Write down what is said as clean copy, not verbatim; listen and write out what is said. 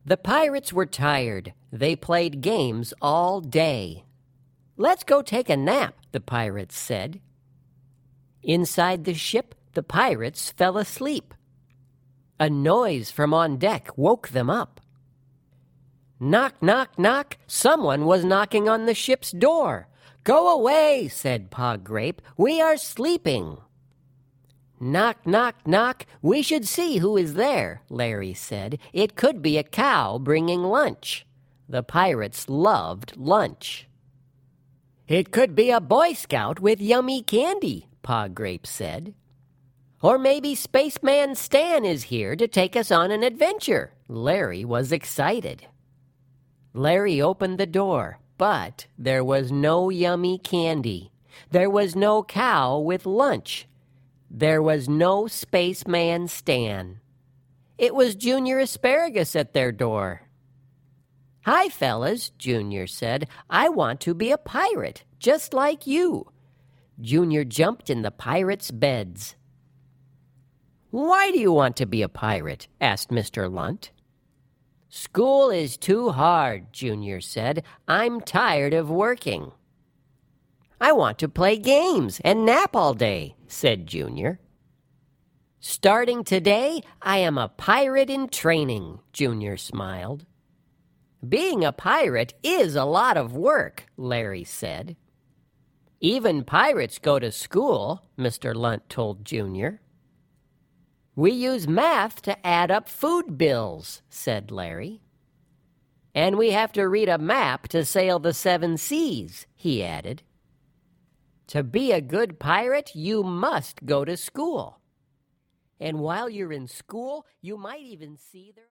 The pirates were tired. They played games all day. "Let's go take a nap," the pirates said. Inside the ship, the pirates fell asleep. A noise from on deck woke them up. Knock, knock, knock. Someone was knocking on the ship's door. "Go away," said Pa Grape. "We are sleeping." "Knock, knock, knock. We should see who is there," Larry said. "It could be a cow bringing lunch." The pirates loved lunch. "It could be a Boy Scout with yummy candy," Pa Grape said. "Or maybe Spaceman Stan is here to take us on an adventure." Larry was excited. Larry opened the door, but there was no yummy candy. There was no cow with lunch. There was no Spaceman Stan. It was Junior Asparagus at their door. "Hi, fellas," Junior said. "I want to be a pirate, just like you." Junior jumped in the pirates' beds. "Why do you want to be a pirate?" asked Mr. Lunt. "School is too hard," Junior said. "I'm tired of working." "I want to play games and nap all day," said Junior. "Starting today, I am a pirate in training," Junior smiled. "Being a pirate is a lot of work," Larry said. "Even pirates go to school," Mr. Lunt told Junior. "We use math to add up food bills," said Larry. "And we have to read a map to sail the 7 seas," he added. "To be a good pirate, you must go to school. And while you're in school, you might even see their..."